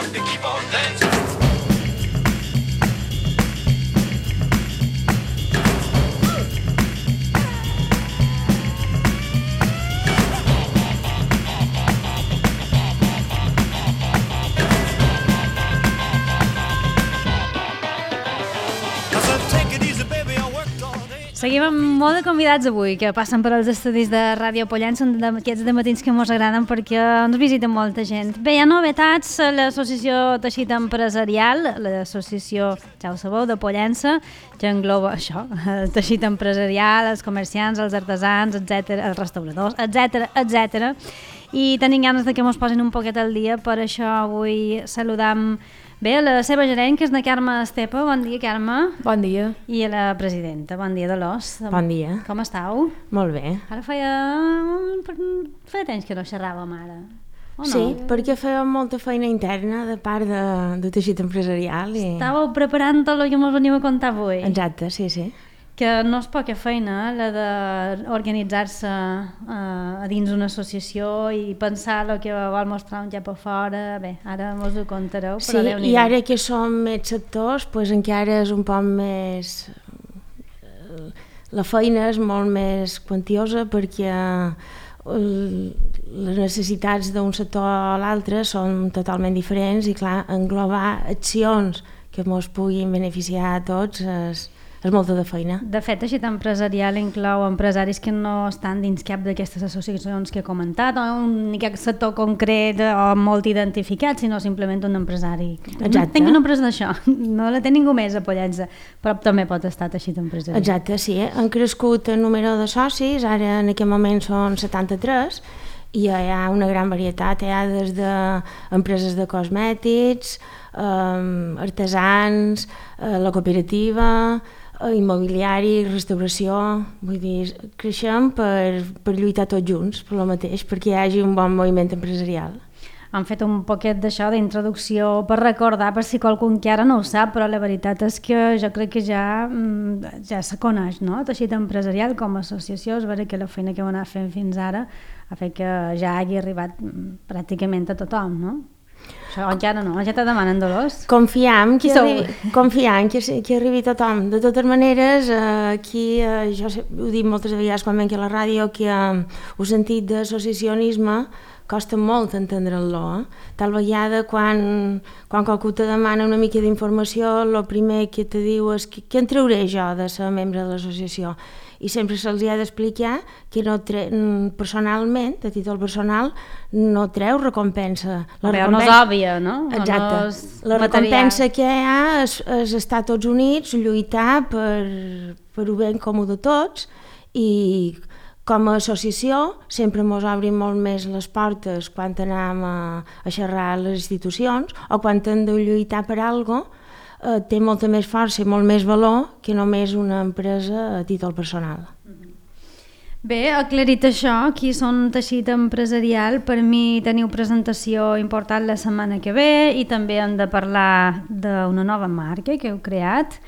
forte, keep on dancing. Seguim amb molt de convidats avui que passen per als estudis de Ràdio Pollença, d'aquests dematins que ens agraden perquè ens visita molta gent. Bé, hi ha novetats a l'Associació Teixit Empresarial, l'associació, ja ho sabeu, de Pollença, que engloba això, el teixit empresarial, els comerciants, els artesans, etc, els restauradors, etc. I tenim ganes de que ens posin un poquet al dia, per això avui saludam bé, la seva gerent, que és la Carme Estepa. Bon dia, Carme. Bon dia. I a la presidenta. Bon dia, Dolors. Bon dia. Com estàu? Molt bé. Ara feia temps que no xerràvem ara. O no? Sí, perquè fèiem molta feina interna de part de teixit empresarial. Estàveu preparant tot el que ens veniu a contar avui. Exacte, sí. Que no és poca feina, la d'organitzar-se a dins d'una associació i pensar el que vol mostrar un cap a fora. Bé, ara mos ho contareu, però sí, Déu-n'hi-do. I ara que som més sectors, pues encara és un poc més... La feina és molt més quantiosa perquè les necessitats d'un sector a l'altre són totalment diferents i, clar, englobar accions que ens puguin beneficiar a tots és molta de feina. De fet, Teixit Empresarial inclou empresaris que no estan dins cap d'aquestes associacions que he comentat, o un cap sector concret o molt identificat, sinó simplement un empresari. Exacte. Tinc una empresa d'això, no la té ningú més a Pollença, però també pot estar Teixit Empresarial. Exacte, sí. Han crescut el número de socis, ara en aquest moment són 73, i hi ha una gran varietat, hi ha des d'empreses de cosmètics, artesans, la cooperativa, immobiliari, restauració, vull dir, creixem per lluitar tots junts per lo mateix, perquè hi hagi un bon moviment empresarial. Han fet un poquet d'això d'introducció per recordar, per si qualcú encara no ho sap, però la veritat és que jo crec que ja se coneix, no? Teixit Empresarial com a associació, és vera que la feina que heu anat fent fins ara ha fet que ja hagi arribat pràcticament a tothom, no? Això encara no, ja te demanen, Dolors. Confiam que arribi tothom. De totes maneres, aquí, jo ho dic moltes vegades quan venc a la ràdio, que el sentit d'associacionisme costa molt entendre'l. Tal vegada quan qualcú te demana una mica d'informació, el primer que te diu és què en trauré jo de ser membre de l'associació? I sempre se'ls ha d'explicar que personalment, a títol personal, no treu recompensa. No és òbvia, no? Exacte. La recompensa que hi ha és estar tots units, lluitar per un bé comú de tots, i com a associació sempre ens obrim molt més les portes quan anem a xerrar a les institucions o quan hem de lluitar per alguna cosa. Té molta més força i molt més valor que només una empresa a títol personal. Bé, aclarit això, qui són Teixit Empresarial, per mi teniu presentació important la setmana que ve i també hem de parlar d'una nova marca que heu creat.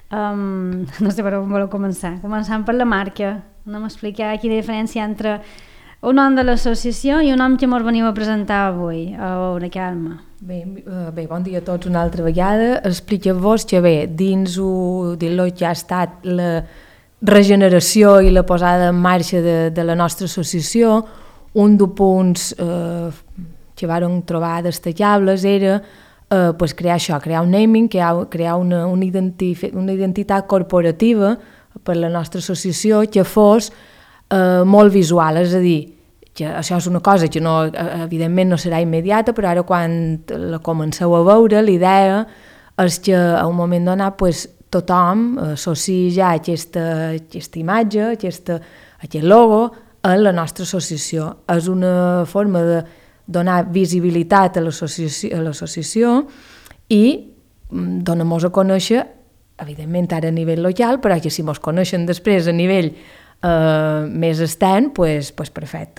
No sé per on voleu començar. Començant per la marca. No m'explicar quina diferència entre un nom de l'associació i un nom que ens veniu a presentar avui. A veure, Carme. Bé, bon dia a tots una altra vegada. Expliqueu-vos que bé, dins el que ha estat la regeneració i la posada en marxa de la nostra associació, un dels punts que vàrem trobar destacables era crear això, crear un naming, crear una identitat corporativa per la nostra associació que fos molt visual, és a dir, que això és una cosa que no, evidentment no serà immediata, però ara quan la comenceu a veure, l'idea és que a un moment donat tothom associa ja aquesta imatge, aquest logo a la nostra associació. És una forma de donar visibilitat a l'associació i donar-nos a conèixer, evidentment ara a nivell local, però que si ens coneixen després a nivell més extern, doncs perfecte.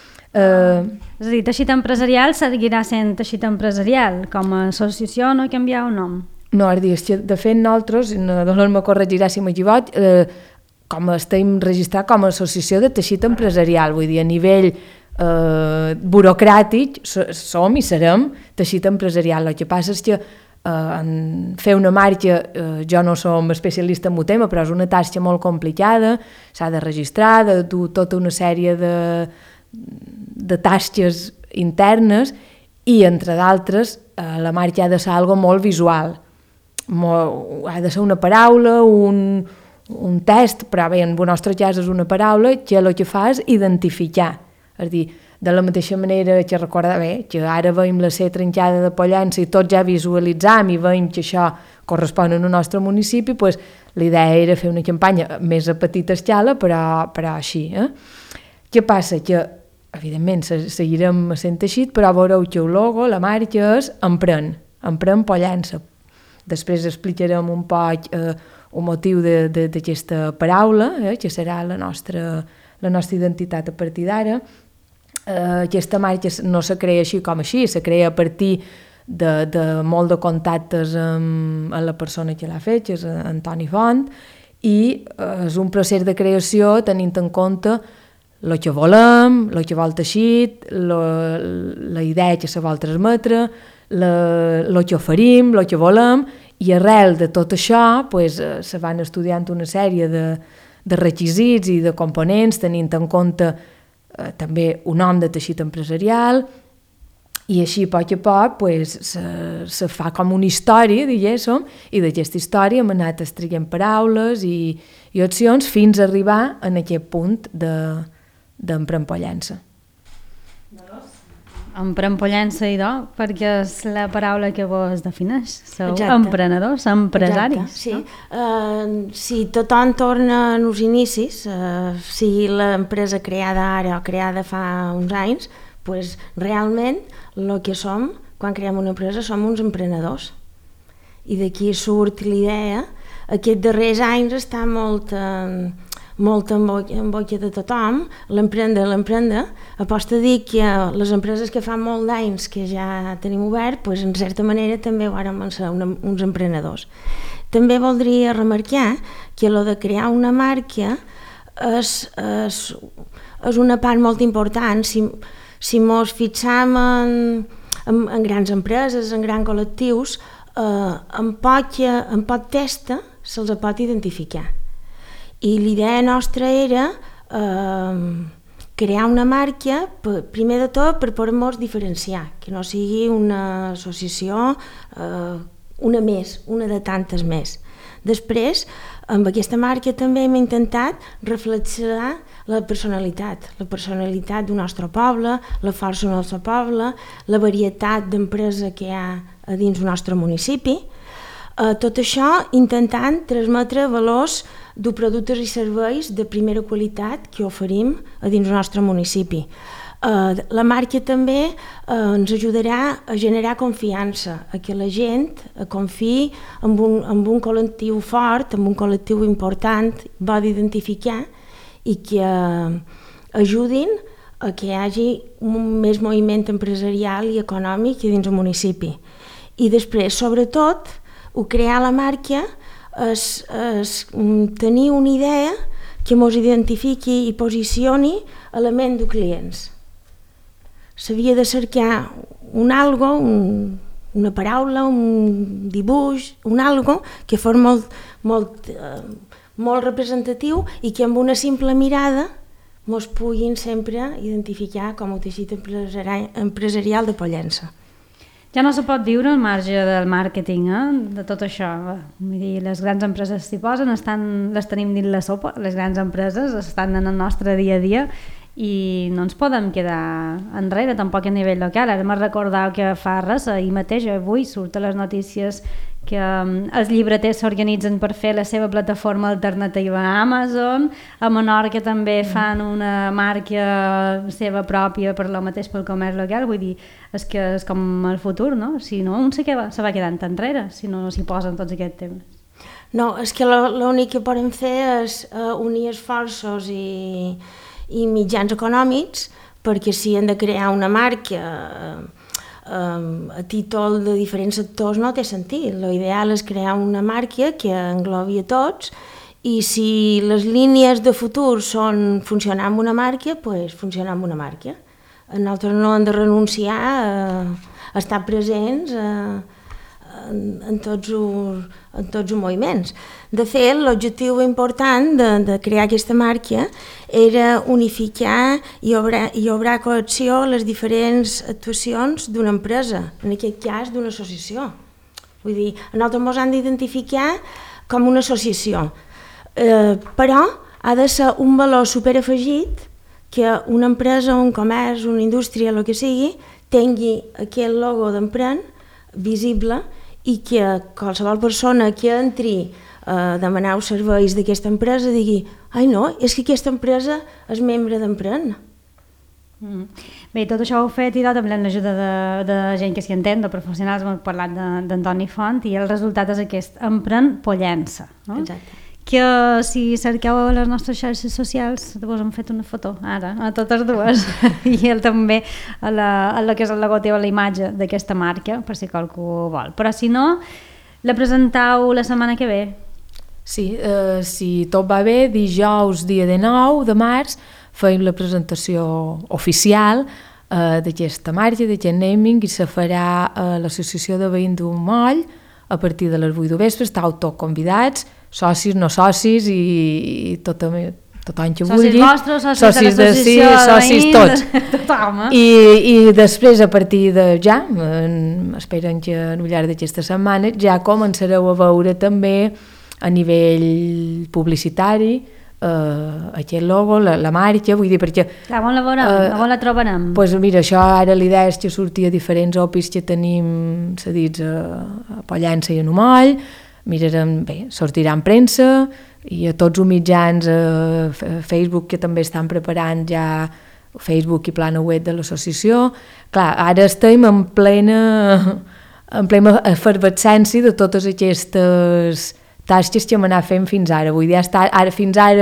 És a dir, Teixit Empresarial seguirà sent Teixit Empresarial, com a associació no canviar el nom. No, és que de fet nosaltres, Dolors me corregirà si m'equivoco, com estem registrats com a associació de teixit empresarial, vull dir, a nivell burocràtic, som i serem teixit empresarial. El que passa és que en fer una marca, jo no som especialista en el tema, però és una tasca molt complicada, s'ha de registrar, de dur tota una sèrie de tasques internes i, entre d'altres, la marca ha de ser algo molt visual. Ha de ser una paraula, un test, però bé, en el nostre cas és una paraula que el que fa és identificar. És a dir, de la mateixa manera que recordar que ara veiem la C trencada de Pollença i tots ja visualitzam i veiem que això correspon al nostre municipi, doncs la idea era fer una campanya més a petita escala, però així. Què passa? Que, evidentment, seguirem sent així, però veureu que el logo, la marca és Emprèn Pollença. Després explicarem un poc el motiu d'aquesta paraula, que serà la nostra identitat a partir d'ara. Aquesta marca no se crea així com així, se crea a partir de molt de contactes amb la persona que l'ha fet, que és Antoni Font, i és un procés de creació tenint en compte el que volem, el que vol teixit, la idea que se vol transmetre, el que oferim, el que volem, i arrel de tot això se van estudiant una sèrie de requisits i de components tenint en compte també un nom de teixit empresarial, i així a poc se fa com una història, diguéssim, i d'aquesta història hem anat extraient paraules i opcions fins a arribar a aquest punt d'Emprèn Pollença. Emprèn Pollença, perquè és la paraula que vos defineix. Sou emprenedors, empresaris. Sí. Si tothom torna als inicis, sigui l'empresa creada ara o creada fa uns anys, realment el que som, quan creem una empresa, som uns emprenedors. I d'aquí surt l'idea. Aquests darrers anys està molt en boca de tothom, l'emprendre, aposta a dir que les empreses que fa molt d'anys que ja tenim obert, en certa manera també vàrem ser uns emprenedors. També voldria remarcar que el de crear una marca és una part molt important. Si mos fixam en grans empreses, en grans col·lectius, en poc testa se'ls pot identificar. I l'idea nostra era crear una marca, primer de tot, per poder-nos diferenciar, que no sigui una associació, una més, una de tantes més. Després, amb aquesta marca també hem intentat reflexionar la personalitat del nostre poble, la força del nostre poble, la varietat d'empresa que hi ha a dins del nostre municipi. Tot això intentant transmetre valors de productes i serveis de primera qualitat que oferim a dins del nostre municipi. La marca també ens ajudarà a generar confiança, a que la gent confiï en un col·lectiu fort, en un col·lectiu important, bo d'identificar, i que ajudin a que hi hagi més moviment empresarial i econòmic dins el municipi. I després, sobretot, crear la marca és tenir una idea que ens identifiqui i posicioni a la ment dels clients. S'havia de cercar un algo, una paraula, un dibuix, un algo que fos molt representatiu i que amb una simple mirada ens puguin sempre identificar com a teixit empresarial de Pollença. Ja no se pot viure al marge del màrqueting, de tot això. Vull dir, les grans empreses s'hi posen, les tenim dins la sopa, les grans empreses estan en el nostre dia a dia i no ens podem quedar enrere, tampoc a nivell local. Ara me'n recordava que fa res, ahir mateix, avui, surten les notícies que els llibreters s'organitzen per fer la seva plataforma alternativa a Amazon, a Menorca també fan una marca seva pròpia per lo mateix pel comerç local. Vull dir, és que és com el futur, no? Si no, un se va quedant enrere, si no s'hi posen tots aquests temes. No, és que l'únic que podem fer és unir esforços i mitjans econòmics, perquè si hem de crear una marca a títol de diferents sectors no té sentit. L'ideal és crear una marca que englobi a tots i si les línies de futur són funcionar amb una marca, doncs funcionar amb una marca. nosaltres no hem de renunciar a estar presents en tots els moviments. De fet, l'objectiu important de crear aquesta marca era unificar i obrar cohesió les diferents actuacions d'una empresa, en aquest cas d'una associació. Vull dir, nosaltres ens hem d'identificar com una associació, però ha de ser un valor superafegit que una empresa, un comerç, una indústria, el que sigui, tingui aquest logo d'Empren visible i que qualsevol persona que entri a demanar els serveis d'aquesta empresa digui «Ai no, és que aquesta empresa és membre d'Empren». Bé, tot això ho heu fet i també amb l'ajuda de gent que s'hi entén, de professionals, hem parlat d'Antoni Font i el resultat és aquest, Empren Pollença. No? Exacte. Que si cerqueu a les nostres xarxes socials, vos hem fet una foto ara, a totes dues, i ell també a la que és el logotip, a la imatge d'aquesta marca, per si qualcú vol. Però si no, la presentau la setmana que ve. Sí, si tot va bé, dijous, dia 19 de març, feim la presentació oficial d'aquesta marca, d'aquest naming, i se farà a l'Associació de Veïns d'un Moll a partir de les 8 de vespre. Estàu tots convidats, socis, no socis i tothom que vulgui. Socis vostres, socis de l'associació de socis tots. Tothom, I després, a partir de ja, esperen que al llarg d'aquesta setmana, ja començareu a veure també a nivell publicitari aquest logo, la marca, vull dir, perquè... On la veurem? On la trobarem? Doncs mira, això ara l'idea és que sortir a diferents opis que tenim cedits a Pollença i a Numoll, mirarem, bé, sortirà en premsa i a tots els mitjans, Facebook, que també estan preparant ja Facebook i plana web de l'associació. Clar, ara estem en plena efervescència de totes aquestes tasques que hem anat fent fins ara. Vull dir, fins ara,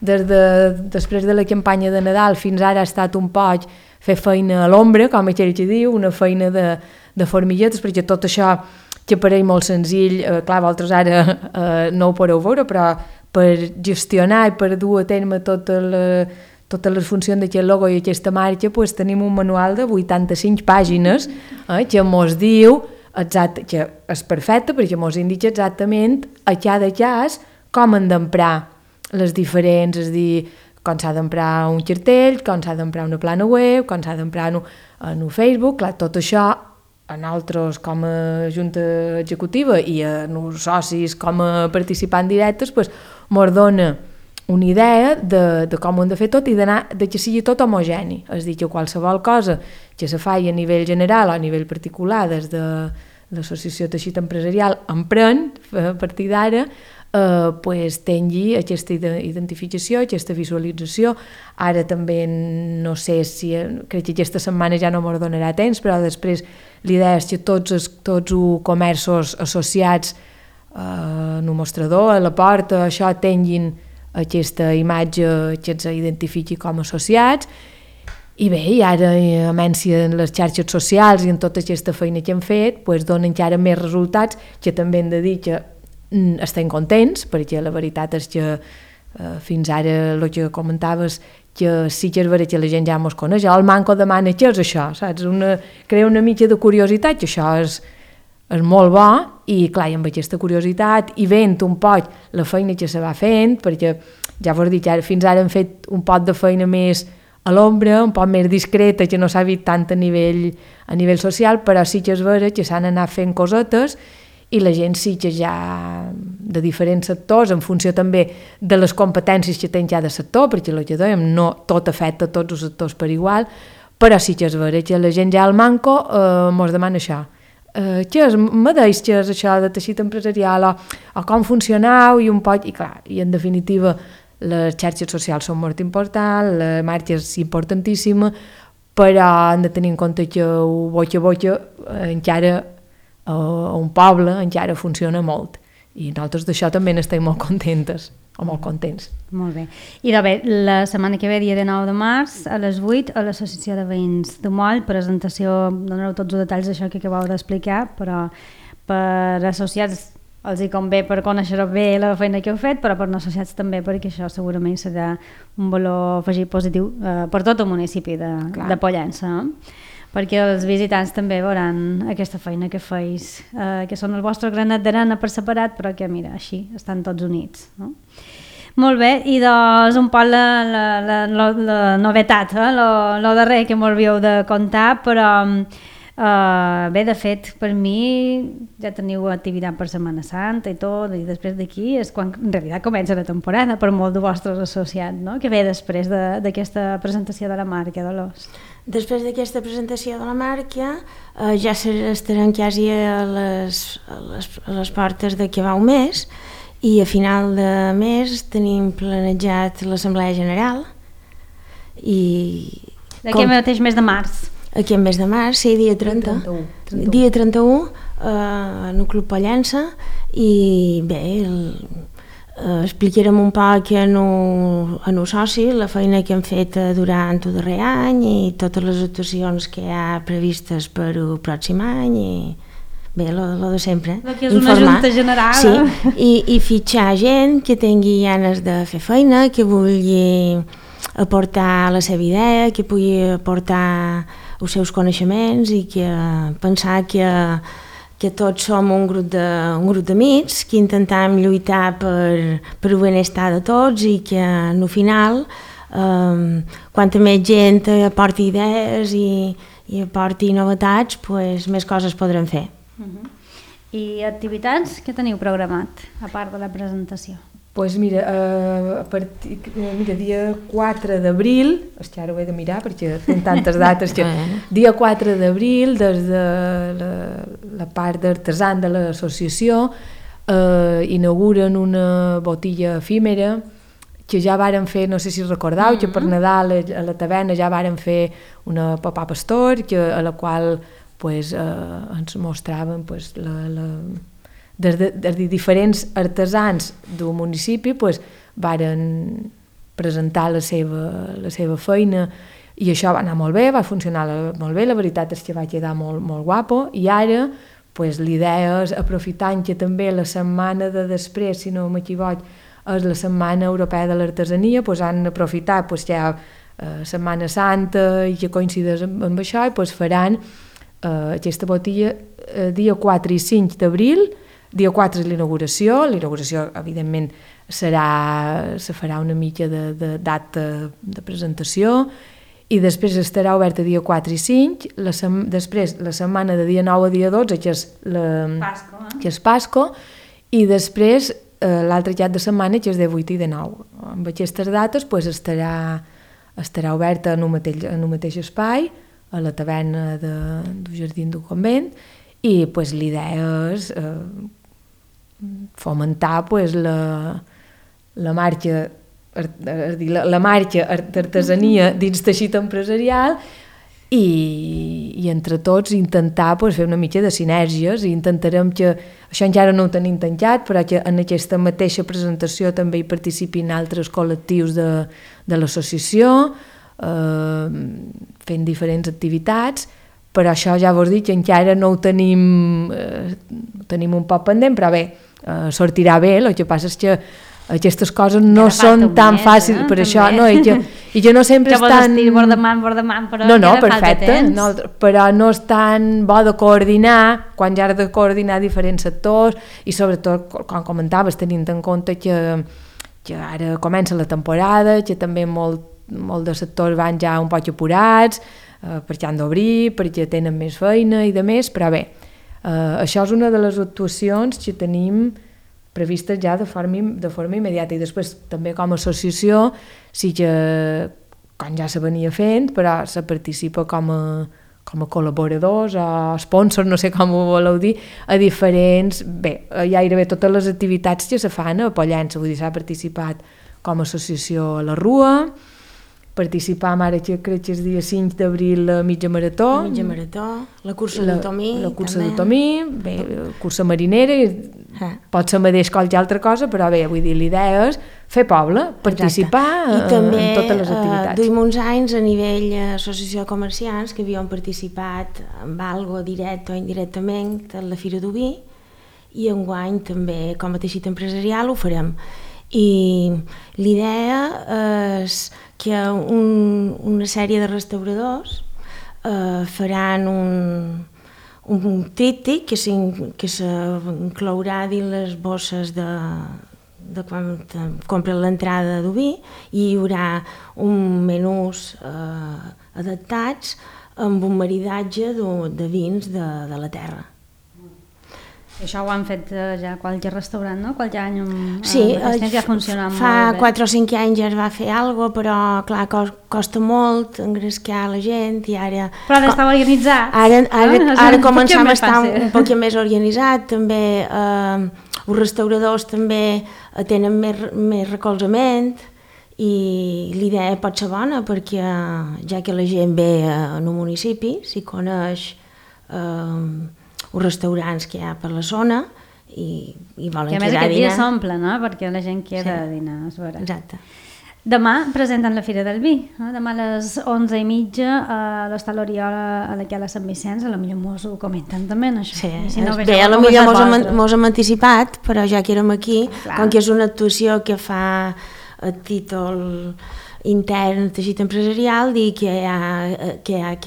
després de la campanya de Nadal, fins ara ha estat un poc fer feina a l'ombra, com aquell que diu, una feina de formiguetes, perquè tot això que pareix molt senzill, clar, vosaltres ara no ho podeu veure, però per gestionar i per dur a terme totes les funcions d'aquest logo i aquesta marca, pues, tenim un manual de 85 pàgines que mos diu exacte, que és perfecte perquè mos indica exactament a cada cas com han d'emprar les diferents, és a dir, com s'ha d'emprar un cartell, com s'ha d'emprar una plana web, com s'ha d'emprar en un Facebook. Clar, tot això a nosaltres com a junta executiva i a nos socis com a participants directes pues, mos dona una idea de com ho hem de fer tot i de que sigui tot homogeni. És a dir, que qualsevol cosa que se faci a nivell general o a nivell particular des de l'associació Teixit Empresarial Empren, a partir d'ara, pues, tingui aquesta identificació, aquesta visualització. Ara també no sé si... Crec que aquesta setmana ja no m'ho donarà temps, però després l'idea és que tots els comerços associats en un mostrador, a la porta, això tinguin aquesta imatge que ens identifiqui com a associats. I bé, i ara a Mència en les xarxes socials i en tota aquesta feina que hem fet, pues, donen encara més resultats, que també hem de dir que estem contents, perquè la veritat és que fins ara el que comentaves, que sí que és vera que la gent ja mos coneix, el manco demana què és això, saps? Crea una mica de curiositat, que això és molt bo, i clar, amb aquesta curiositat i veient un poc la feina que se va fent, perquè ja vos dic, fins ara hem fet un poc de feina més a l'ombra, un poc més discreta, que no s'ha vist tant a nivell social, però sí que és vera que s'han anat fent cosetes i la gent sí que ja de diferents sectors, en funció també de les competències que tenen cada sector, perquè el que dèiem, no tot afecta a tots els sectors per igual, però sí que és vera que la gent ja al manco mos demana això. Què és? Me deix que és això de teixit empresarial o com funcioneu i un poc, i clar, i en definitiva les xarxes socials són molt importants, la marca és importantíssima, però hem de tenir en compte que boca a boca encara a un poble encara funciona molt i nosaltres d'això també n'estem molt contentes o molt contents. Molt bé. I de bé, la setmana que ve, dia 9 de març, a les 8, a l'Associació de Veïns de Moll, presentació, donareu tots els detalls d'això que acabeu d'explicar, però per associats els hi convé per conèixer bé la feina que heu fet, però per associats també, perquè això segurament serà un valor afegit positiu per tot el municipi de Pollença, perquè els visitants també veuran aquesta feina que feis, que són el vostre granet d'arena per separat, però que mira, així estan tots units, no? Molt bé, i doncs un poc la novetat, lo darrer que m'havíeu de contar, però bé, de fet, per mi ja teniu activitat per Setmana Santa i tot, i després d'aquí és quan en realitat comença la temporada per molt de vostres associats, no? Que ve després d'aquesta presentació de la marca, Dolors. Després d'aquesta presentació de la marca ja estarem quasi a les portes de que va un mes, i a final de mes tenim planejat l'Assemblea General i... D'aquí mateix mes de març. Aquest mes de març, sí, dia 31. Dia 31, en el Club Pollença, i bé, explicarem un poc en el soci la feina que hem fet durant el darrer any i totes les actuacions que hi ha previstes per el pròxim any i bé, lo de sempre. Que és una junta general. Sí, i fitxar gent que tingui ganes de fer feina, que vulgui aportar la seva idea, que pugui aportar els seus coneixements i que pensar que tots som un grup d'amics, que intentem lluitar per el benestar de tots i que al final quanta més gent aporti idees i aporti novetats, pues, més coses podrem fer. I activitats que teniu programat, a part de la presentació? Doncs mira, dia 4 d'abril, ara ho he de mirar perquè tenen tantes dates, dia 4 d'abril, des de la part d'artesans de l'associació, inauguren una botilla efímera que ja varen fer, no sé si recordeu, que per Nadal a la taverna ja varen fer una papà pastor, a la qual ens mostraven des de diferents artesans del municipi varen presentar la seva feina i això va anar molt bé, va funcionar molt bé, la veritat és que va quedar molt, molt guapo i ara l'idea és, aprofitant que també la setmana de després, si no m'equivoc, és la Setmana Europea de l'Artesania, han aprofitat que hi ha Setmana Santa i que coincideix amb això i faran aquesta botella dia 4 i 5 d'abril. Dia 4 és l'inauguració evidentment se farà una mica de data de presentació i després estarà oberta dia 4 i 5, després la setmana de dia 9 a dia 12 que és Pasco, i després l'altre cap de setmana que és de 8 i de 9. Amb aquestes dates estarà oberta en el mateix espai, a la taverna del Jardí del Convent, i l'idea és fomentar la marxa d'artesania dins teixit empresarial i entre tots intentar fer una mica de sinergies i intentarem que, això encara no ho tenim tancat, però que en aquesta mateixa presentació també hi participin altres col·lectius de l'associació fent diferents activitats, però això ja vos dic que encara no ho tenim un poc pendent, però bé, sortirà bé. El que passa és que aquestes coses no són tan fàcils, per això, i que no sempre és tan... Bord de man, però no, perfecte, però no és tan bo de coordinar, quan ja has de coordinar diferents sectors, i sobretot, com comentaves, tenint en compte que ara comença la temporada, que també molt de sectors van ja un poc apurats, perquè han d'obrir, perquè tenen més feina i de més, però bé, això és una de les actuacions que tenim previstes ja de forma immediata, i després també com a associació sí que, com ja se venia fent, però se participa com a col·laboradors o sponsors, no sé com ho voleu dir, a diferents, gairebé totes les activitats que se fan a Pollença, vull dir, s'ha participat com a associació a la Rua, participàvem ara que crec que és dia 5 d'abril a mitja marató, la cursa de Tomí, bé, cursa marinera, pot ser mateix qualsevol altra cosa, però bé, vull dir, l'idea és fer poble, participar en totes les activitats. I també duim uns anys a nivell associació de comerciants que havíem participat en algo directe o indirectament a la Fira d'Oví, i enguany també com a teixit empresarial ho farem. I l'idea és que una sèrie de restauradors faran un tríptic que s'inclourà dins les bosses de quan compren l'entrada d'oví i hi haurà un menús adaptats amb un maridatge de vins de la terra. Això ho han fet ja qualque restaurant, no? Qualque any sí, ja funciona molt bé. Fa 4 o 5 anys ja es va fer alguna cosa, però clar, costa molt engrescar la gent i ara... Però ara estava organitzat. Ara començam a estar un poc més organitzat, també els restauradors també tenen més recolzament i l'idea pot ser bona perquè ja que la gent ve en un municipi, s'hi coneix els restaurants que hi ha per la zona i volen quedar a dinar. I a més aquest dia s'omple, no? Perquè la gent queda a dinar, és vera. Exacte. Demà presenten la Fira del Vi, demà a les 11:30 a l'Hostal Oriola a la Sant Vicenç, a la millor mos ho comenten també, això. Sí, si no, bé, a la millor mos hem anticipat, però ja que érem aquí, com que és una actuació que fa a títol intern teixit empresarial, dir que hi ha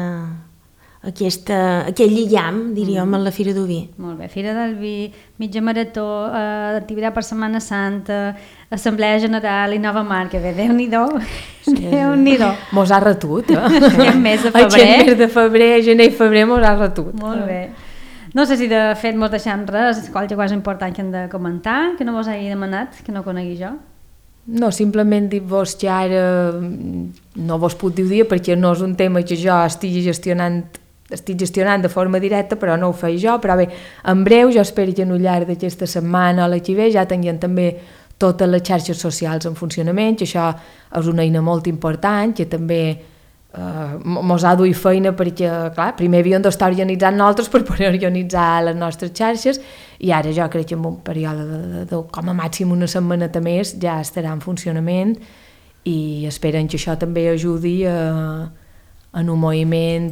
aquell lligam, diríem, en la Fira del Vi. Molt bé, Fira del Vi, mitja marató, activitat per Setmana Santa, Assemblea General i Nova Marca, bé, Déu-n'hi-do, Déu-n'hi-do. Mos ha retut, Aquest mes de febrer. Aquest mes de febrer, gener i febrer mos ha retut. Molt bé. No sé si de fet mos deixem res, qualque cosa important que hem de comentar, que no vos hagi demanat, que no conegui jo. No, simplement dir-vos que ara no vos puc dir perquè no és un tema que jo estic gestionant de forma directa, però no ho faig jo, però bé, en breu jo espero que al llarg d'aquesta setmana o la que ve ja tinguem també totes les xarxes socials en funcionament, que això és una eina molt important, que també mos ha duit feina perquè, clar, primer havíem d'estar organitzant nosaltres per poder organitzar les nostres xarxes i ara jo crec que en un període de com a màxim una setmaneta més ja estarà en funcionament i esperen que això també ajudi en un moviment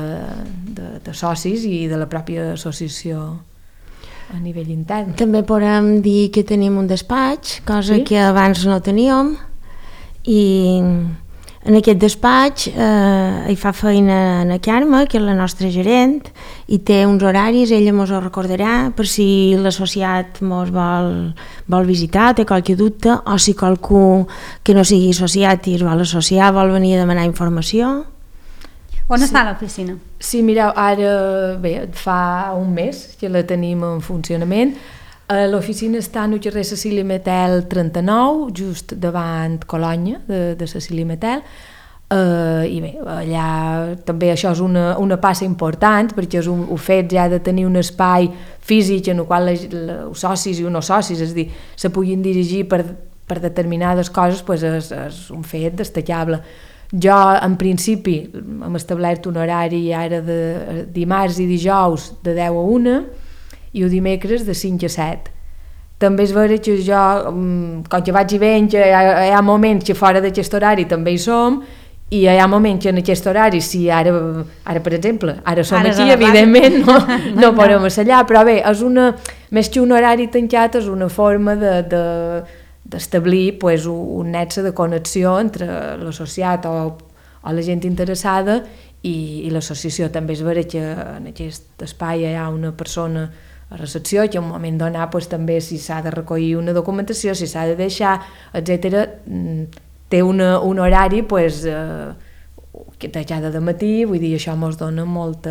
de socis i de la pròpia associació a nivell intern. També podem dir que tenim un despatx, cosa que abans no teníem, i en aquest despatx hi fa feina na Carme, que és la nostra gerent, i té uns horaris, ella mos ho recordarà per si l'associat mos vol visitar, té qualque dubte, o si qualcú que no sigui associat i es vol associar vol venir a demanar informació. On està l'oficina? Sí, mireu, ara bé, fa un mes que la tenim en funcionament. L'oficina està al carrer Cecília Metel 39, just davant Colònia de Cecília Metel, i bé, allà també això és una passa important perquè és un fet ja de tenir un espai físic en el qual els socis i no socis, és a dir, se puguin dirigir per determinades coses, és un fet destacable. Jo, en principi, hem establert un horari ara de dimarts i dijous de 10 a 1 i el dimecres de 5 a 7. També és vera que jo, com que vaig i venc, hi ha moments que fora d'aquest horari també hi som i hi ha moments que en aquest horari, si ara per exemple, ara som aquí, evidentment no podem assallar, però bé, és més que un horari tancat, és una forma d'establir un nexe de connexió entre l'associat o la gent interessada i l'associació. També és vera que en aquest espai hi ha una persona a recepció que en un moment donat també si s'ha de recollir una documentació, si s'ha de deixar, etc., té un horari que tallada de matí, vull dir, això ens dona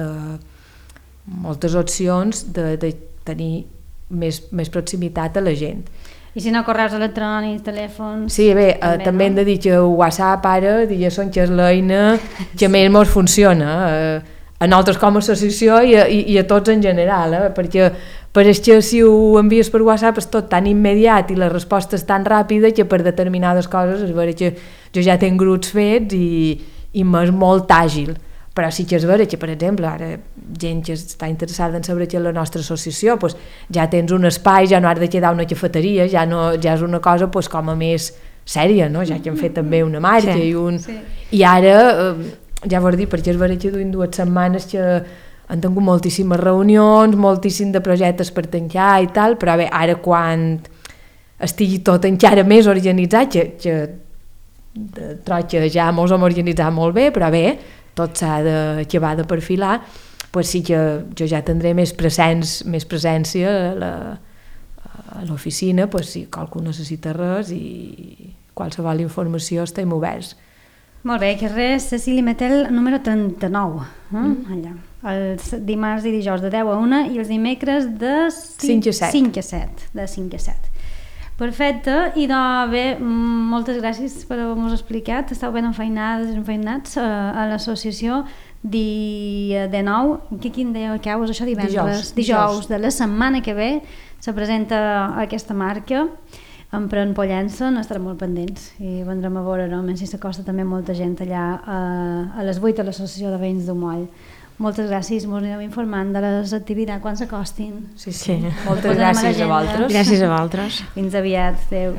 moltes opcions de tenir més proximitat a la gent. I si no, correus electrònics, telèfons... Sí, bé, també hem de dir que WhatsApp ara, diguéssim, que és l'eina que més ens funciona, a nosaltres com a associació i a tots en general, perquè pareix que si ho envies per WhatsApp és tot tan immediat i la resposta és tan ràpida que per determinades coses és vera que jo ja tenc grups fets i m'és molt àgil. Però sí que és vera que, per exemple, ara gent que està interessada en saber que la nostra associació ja tens un espai, ja no has de quedar una cafeteria, ja és una cosa com a més sèria, no? Ja que hem fet també una marca i ara, ja vos dic, perquè és vera que duim 2 setmanes que han tingut moltíssimes reunions, moltíssim de projectes per tancar i tal, però bé, ara quan estigui tot encara més organitzat, que trobo que ja mos hem organitzat molt bé, però bé, tot s'ha d'acabar de perfilar, pues sí que jo ja tindré més presència a l'oficina, pues si qualcú necessita res i qualsevol informació estem oberts. Molt bé, carrer Cecili Metel, número 39, allà. Els dimarts i dijous de 10 a 1 i els dimecres de 5 a 7. Perfecte, i doncs bé, moltes gràcies per haver-nos explicat. Esteu ben enfeinats a l'associació dia de 9, quin dia que és això, dijous de la setmana que ve se presenta aquesta marca Empren Pollença, n'estarem molt pendents i vendrem a veure, no? Si s'acosta també molta gent allà a les 8 a l'associació de veïns d'Umoll. Moltes gràcies, ens anirem informant de les activitats quan s'acostin. Sí. Moltes gràcies a vosaltres. Gràcies a vosaltres. Fins aviat, adéu.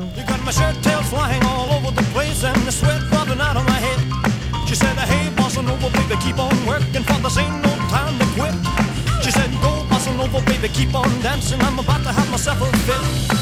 She said, hey, bossa nova, baby, keep on working, for this ain't no time to quit. She said, go, bossa nova, baby, keep on dancing, I'm about to have myself a fit.